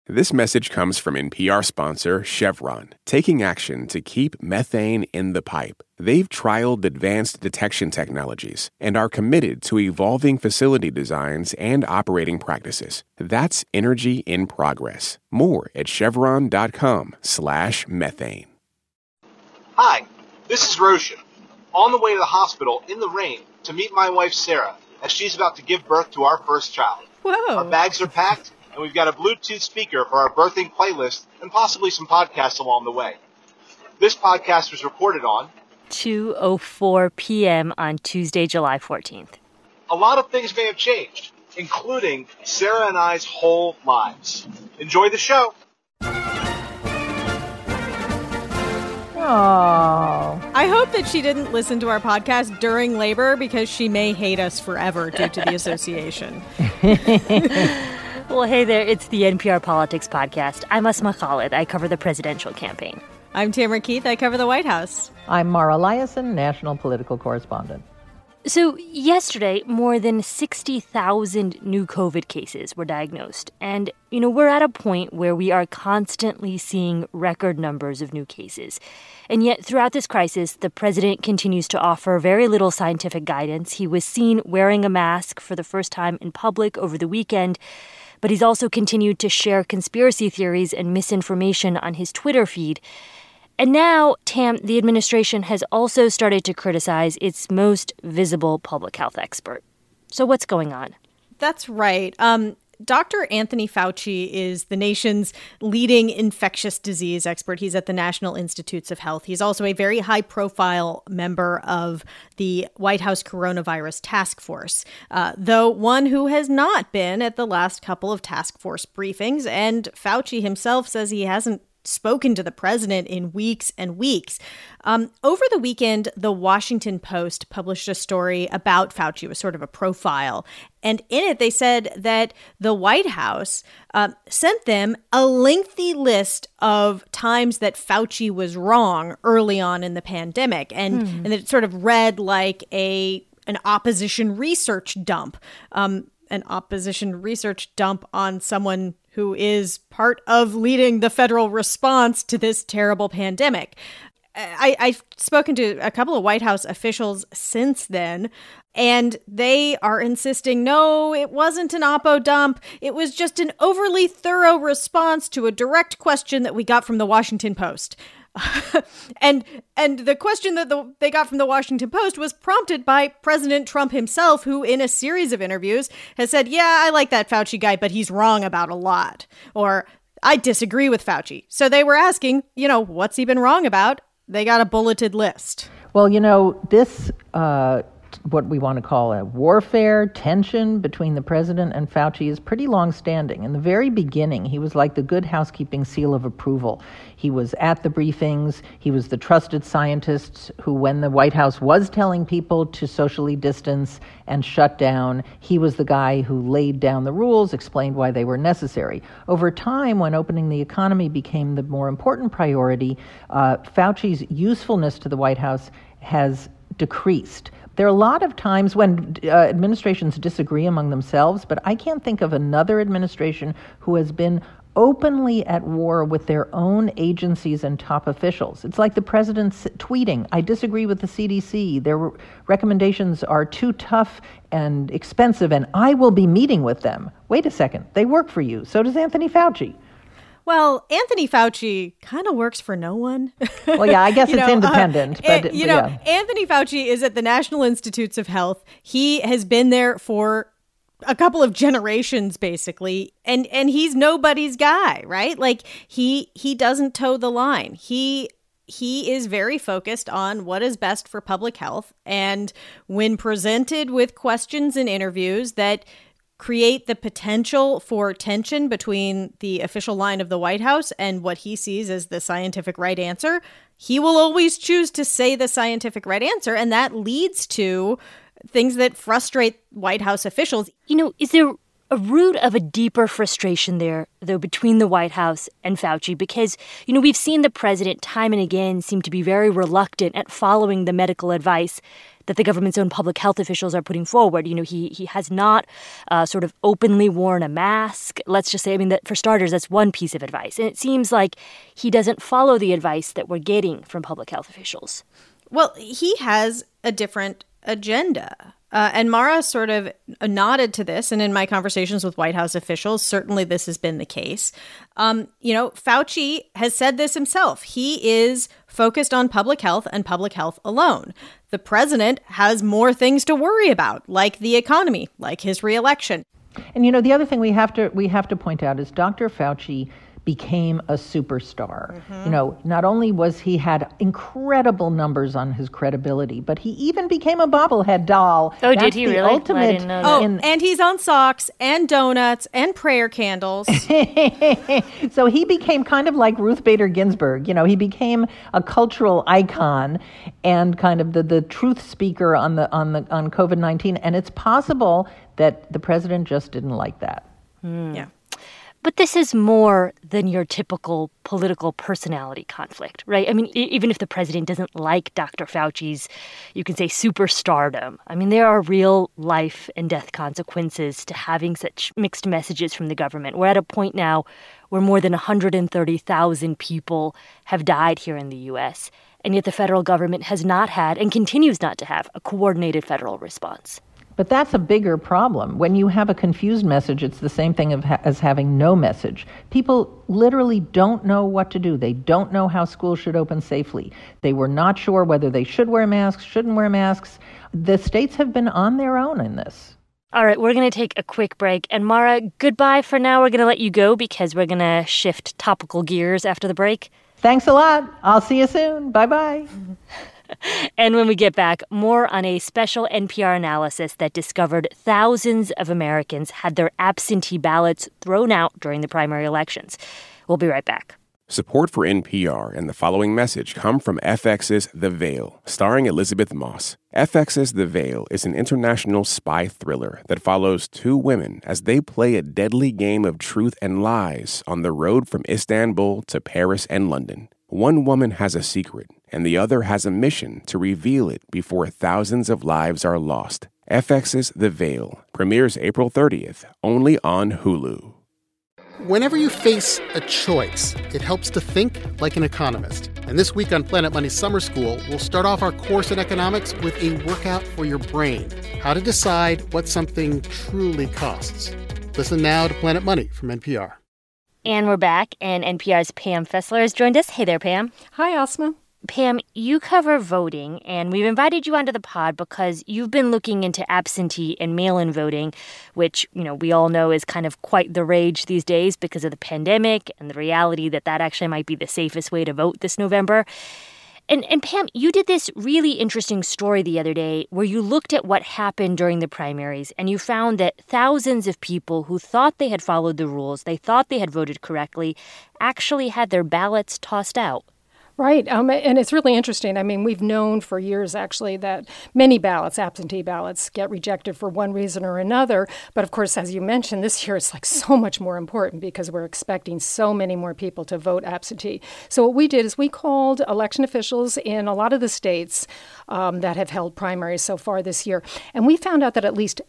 This message comes from NPR sponsor Chevron, taking action to keep methane in the pipe. They've trialed advanced detection technologies and are committed to evolving facility designs and operating practices. That's energy in progress. More at chevron.com/methane. Hi, this is Roshan, on the way to the hospital in the rain to meet my wife Sarah as she's about to give birth to our first child. Whoa. Our bags are packed, and we've got a Bluetooth speaker for our birthing playlist and possibly some podcasts along the way. This podcast was recorded on 2:04 p.m. on Tuesday, July 14th. A lot of things may have changed, including Sarah and I's whole lives. Enjoy the show. Oh. I hope that she didn't listen to our podcast during labor because she may hate us forever due to the association. Well, hey there, it's the NPR Politics Podcast. I'm Asma Khalid. I cover the presidential campaign. I'm Tamara Keith. I cover the White House. I'm Mara Liasson, national political correspondent. So yesterday, more than 60,000 new COVID cases were diagnosed. And, we're at a point where we are constantly seeing record numbers of new cases. And yet, throughout this crisis, the president continues to offer very little scientific guidance. He was seen wearing a mask for the first time in public over the weekend. But he's also continued to share conspiracy theories and misinformation on his Twitter feed. And now, Tam, the administration has also started to criticize its most visible public health expert. So what's going on? That's right. Dr. Anthony Fauci is the nation's leading infectious disease expert. He's at the National Institutes of Health. He's also a very high-profile member of the White House Coronavirus Task Force, though one who has not been at the last couple of task force briefings. And Fauci himself says he hasn't spoken to the president in weeks and weeks. Over the weekend, the Washington Post published a story about Fauci. It was sort of a profile. And in it, they said that the White House sent them a lengthy list of times that Fauci was wrong early on in the pandemic. And it sort of read like an opposition research dump. An opposition research dump on someone who is part of leading the federal response to this terrible pandemic. I've spoken to a couple of White House officials since then, and they are insisting, no, it wasn't an oppo dump. It was just an overly thorough response to a direct question that we got from the Washington Post. And the question that they got from the Washington Post was prompted by President Trump himself, who in a series of interviews has said, yeah, I like that Fauci guy, but he's wrong about a lot. Or I disagree with Fauci. So they were asking, what's he been wrong about? They got a bulleted list. Well, this, what we want to call a warfare, tension between the president and Fauci is pretty long-standing. In the very beginning, he was like the good housekeeping seal of approval. He was at the briefings. He was the trusted scientist who, when the White House was telling people to socially distance and shut down, he was the guy who laid down the rules, explained why they were necessary. Over time, when opening the economy became the more important priority, Fauci's usefulness to the White House has decreased. There are a lot of times when administrations disagree among themselves, but I can't think of another administration who has been openly at war with their own agencies and top officials. It's like the president's tweeting, I disagree with the CDC. Their recommendations are too tough and expensive, and I will be meeting with them. Wait a second, they work for you. So does Anthony Fauci. Well, Anthony Fauci kind of works for no one. Well, yeah, I guess it's independent. But yeah. Anthony Fauci is at the National Institutes of Health. He has been there for a couple of generations, basically, and he's nobody's guy, right? Like he doesn't toe the line. He is very focused on what is best for public health, and when presented with questions in interviews that create the potential for tension between the official line of the White House and what he sees as the scientific right answer, he will always choose to say the scientific right answer, and that leads to things that frustrate White House officials. Is there a root of a deeper frustration there, though, between the White House and Fauci, because, we've seen the president time and again seem to be very reluctant at following the medical advice that the government's own public health officials are putting forward. He has not sort of openly worn a mask. Let's just say, that for starters, that's one piece of advice. And it seems like he doesn't follow the advice that we're getting from public health officials. Well, he has a different agenda. And Mara sort of nodded to this. And in my conversations with White House officials, certainly this has been the case. Fauci has said this himself. He is focused on public health and public health alone. The president has more things to worry about, like the economy, like his reelection. And, the other thing we have to point out is Dr. Fauci became a superstar. Not only was he had incredible numbers on his credibility, but he even became a bobblehead doll. Oh, did he really? Ultimate, I didn't know that. And he's on socks and donuts and prayer candles. So he became kind of like Ruth Bader Ginsburg. He became a cultural icon and kind of the truth speaker on COVID-19. And it's possible that the president just didn't like that. Yeah. But this is more than your typical political personality conflict, right? Even if the president doesn't like Dr. Fauci's, you can say, superstardom, there are real life and death consequences to having such mixed messages from the government. We're at a point now where more than 130,000 people have died here in the U.S., and yet the federal government has not had and continues not to have a coordinated federal response. But that's a bigger problem. When you have a confused message, it's the same thing as having no message. People literally don't know what to do. They don't know how schools should open safely. They were not sure whether they should wear masks, shouldn't wear masks. The states have been on their own in this. All right, we're going to take a quick break. And Mara, goodbye for now. We're going to let you go because we're going to shift topical gears after the break. Thanks a lot. I'll see you soon. Bye-bye. And when we get back, more on a special NPR analysis that discovered thousands of Americans had their absentee ballots thrown out during the primary elections. We'll be right back. Support for NPR and the following message come from FX's The Veil, starring Elizabeth Moss. FX's The Veil is an international spy thriller that follows two women as they play a deadly game of truth and lies on the road from Istanbul to Paris and London. One woman has a secret, and the other has a mission to reveal it before thousands of lives are lost. FX's The Veil premieres April 30th, only on Hulu. Whenever you face a choice, it helps to think like an economist. And this week on Planet Money Summer School, we'll start off our course in economics with a workout for your brain, how to decide what something truly costs. Listen now to Planet Money from NPR. And we're back, and NPR's Pam Fessler has joined us. Hey there, Pam. Hi, Asma. Pam, you cover voting, and we've invited you onto the pod because you've been looking into absentee and mail-in voting, which, we all know is kind of quite the rage these days because of the pandemic and the reality that actually might be the safest way to vote this November. And Pam, you did this really interesting story the other day where you looked at what happened during the primaries, and you found that thousands of people who thought they had followed the rules, they thought they had voted correctly, actually had their ballots tossed out. Right. And it's really interesting. We've known for years, actually, that many ballots, absentee ballots, get rejected for one reason or another. But of course, as you mentioned, this year it's so much more important because we're expecting so many more people to vote absentee. So what we did is we called election officials in a lot of the states that have held primaries so far this year. And we found out that at least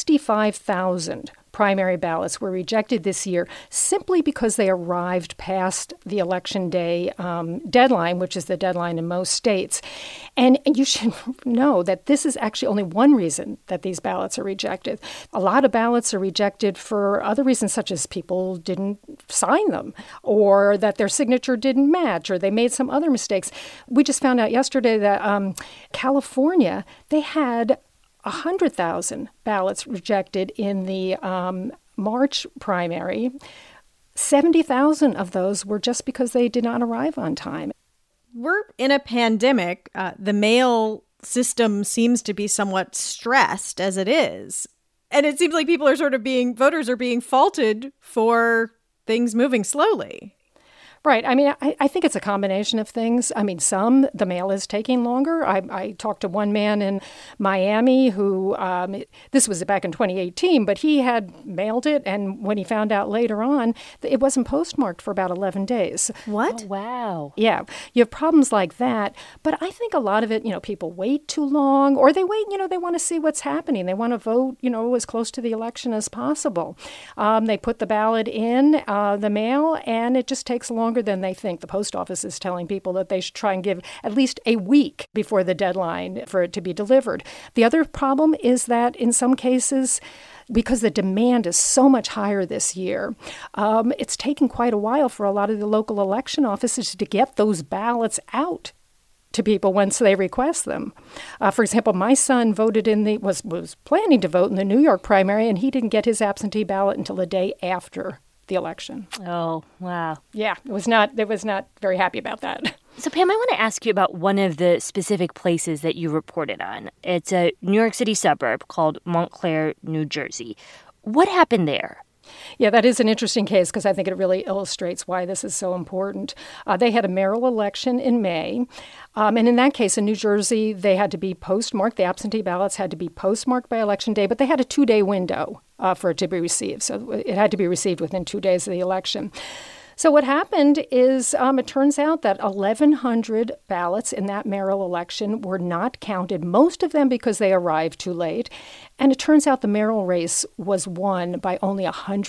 65,000 primary ballots were rejected this year simply because they arrived past the election day deadline, which is the deadline in most states. And you should know that this is actually only one reason that these ballots are rejected. A lot of ballots are rejected for other reasons, such as people didn't sign them, or that their signature didn't match, or they made some other mistakes. We just found out yesterday that California, they had 100,000 ballots rejected in the March primary. 70,000 of those were just because they did not arrive on time. We're in a pandemic. The mail system seems to be somewhat stressed as it is. And it seems like voters are being faulted for things moving slowly. Right. I mean, I think it's a combination of things. I mean, the mail is taking longer. I talked to one man in Miami who, this was back in 2018, but he had mailed it. And when he found out later on, it wasn't postmarked for about 11 days. What? Oh, wow. Yeah. You have problems like that. But I think a lot of it, people wait too long, or they wait, they want to see what's happening. They want to vote, as close to the election as possible. They put the ballot in the mail, and it just takes longer than they think. The post office is telling people that they should try and give at least a week before the deadline for it to be delivered. The other problem is that in some cases, because the demand is so much higher this year, it's taken quite a while for a lot of the local election offices to get those ballots out to people once they request them. For example, my son was planning to vote in the New York primary, and he didn't get his absentee ballot until the day after the election. Oh, wow. Yeah, it was not very happy about that. So, Pam, I want to ask you about one of the specific places that you reported on. It's a New York City suburb called Montclair, New Jersey. What happened there? Yeah, that is an interesting case because I think it really illustrates why this is so important. They had a mayoral election in May. And in that case, in New Jersey, they had to be postmarked. The absentee ballots had to be postmarked by Election Day, but they had a 2-day window for it to be received. So it had to be received within 2 days of the election. So what happened is it turns out that 1,100 ballots in that mayoral election were not counted, most of them because they arrived too late. And it turns out the mayoral race was won by only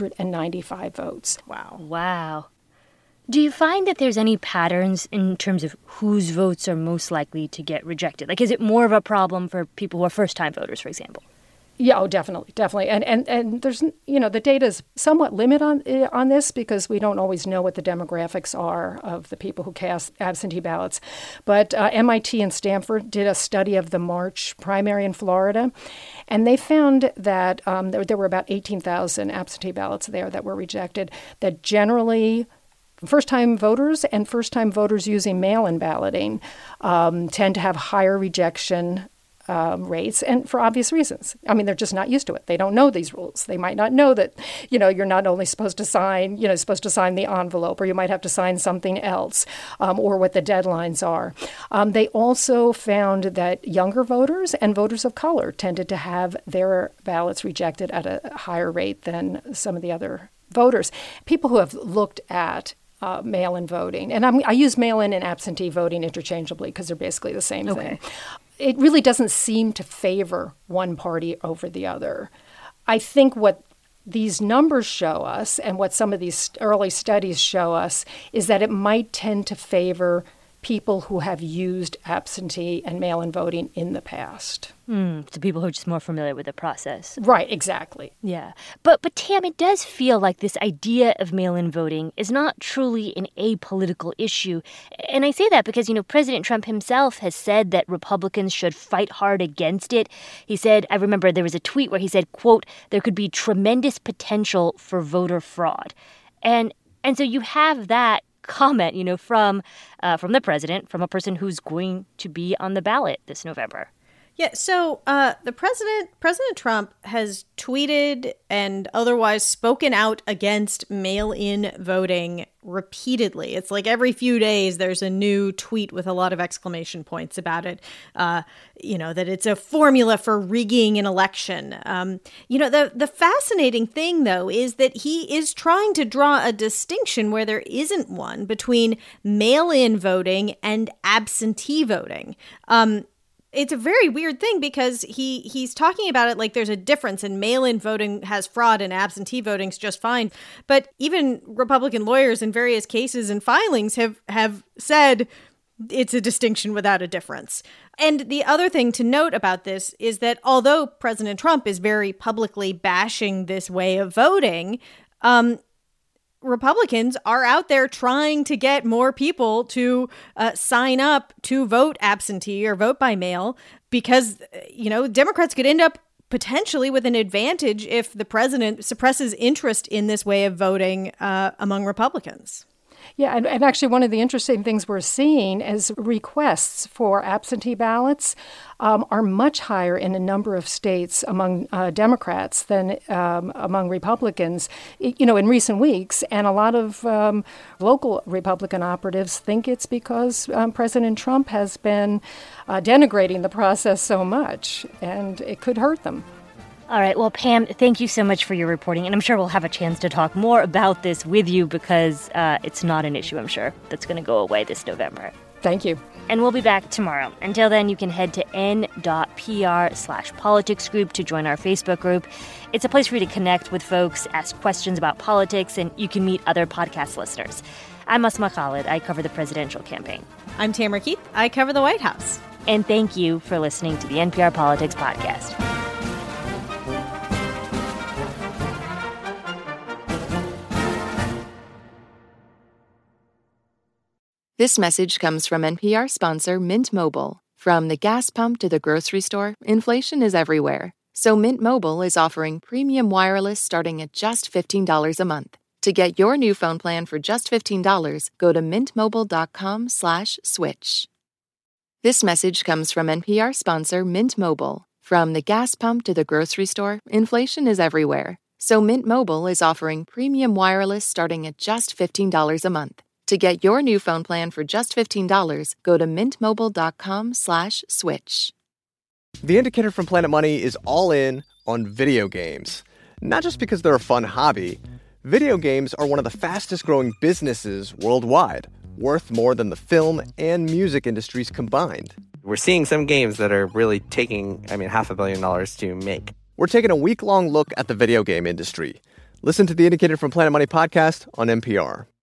195 votes. Wow. Wow. Do you find that there's any patterns in terms of whose votes are most likely to get rejected? Like, is it more of a problem for people who are first-time voters, for example? Yeah, oh, definitely. And there's, the data is somewhat limited on this because we don't always know what the demographics are of the people who cast absentee ballots. But MIT and Stanford did a study of the March primary in Florida, and they found that there were about 18,000 absentee ballots there that were rejected, that generally first-time voters and first-time voters using mail-in balloting tend to have higher rejection rates, and for obvious reasons. I mean, they're just not used to it. They don't know these rules. They might not know that, you're not only supposed to sign the envelope, or you might have to sign something else, or what the deadlines are. They also found that younger voters and voters of color tended to have their ballots rejected at a higher rate than some of the other voters. People who have looked at mail-in voting, and I use mail-in and absentee voting interchangeably because they're basically the same thing. It really doesn't seem to favor one party over the other. I think what these numbers show us and what some of these early studies show us is that it might tend to favor people who have used absentee and mail-in voting in the past. So people who are just more familiar with the process. Right, exactly. Yeah. But Tam, it does feel like this idea of mail-in voting is not truly an apolitical issue. And I say that because, President Trump himself has said that Republicans should fight hard against it. He said, I remember there was a tweet where he said, quote, there could be tremendous potential for voter fraud. And so you have that comment, from the president, from a person who's going to be on the ballot this November. Yeah, so President Trump has tweeted and otherwise spoken out against mail-in voting repeatedly. It's like every few days there's a new tweet with a lot of exclamation points about it, that it's a formula for rigging an election. The fascinating thing, though, is that he is trying to draw a distinction where there isn't one between mail-in voting and absentee voting. It's a very weird thing because he's talking about it like there's a difference and mail-in voting has fraud and absentee voting's just fine. But even Republican lawyers in various cases and filings have said it's a distinction without a difference. And the other thing to note about this is that although President Trump is very publicly bashing this way of voting, Republicans are out there trying to get more people to sign up to vote absentee or vote by mail because, Democrats could end up potentially with an advantage if the president suppresses interest in this way of voting among Republicans. Yeah, and actually one of the interesting things we're seeing is requests for absentee ballots are much higher in a number of states among Democrats than among Republicans, in recent weeks. And a lot of local Republican operatives think it's because President Trump has been denigrating the process so much, and it could hurt them. All right. Well, Pam, thank you so much for your reporting. And I'm sure we'll have a chance to talk more about this with you because it's not an issue, I'm sure, that's going to go away this November. Thank you. And we'll be back tomorrow. Until then, you can head to n.pr/politics group to join our Facebook group. It's a place for you to connect with folks, ask questions about politics, and you can meet other podcast listeners. I'm Asma Khalid. I cover the presidential campaign. I'm Tamara Keith. I cover the White House. And thank you for listening to the NPR Politics Podcast. This message comes from NPR sponsor Mint Mobile. From the gas pump to the grocery store, inflation is everywhere. So Mint Mobile is offering premium wireless starting at just $15 a month. To get your new phone plan for just $15, go to mintmobile.com/switch. This message comes from NPR sponsor Mint Mobile. From the gas pump to the grocery store, inflation is everywhere. So Mint Mobile is offering premium wireless starting at just $15 a month. To get your new phone plan for just $15, go to mintmobile.com/switch. The Indicator from Planet Money is all in on video games. Not just because they're a fun hobby. Video games are one of the fastest growing businesses worldwide, worth more than the film and music industries combined. We're seeing some games that are really taking, $500 million to make. We're taking a week-long look at the video game industry. Listen to the Indicator from Planet Money podcast on NPR.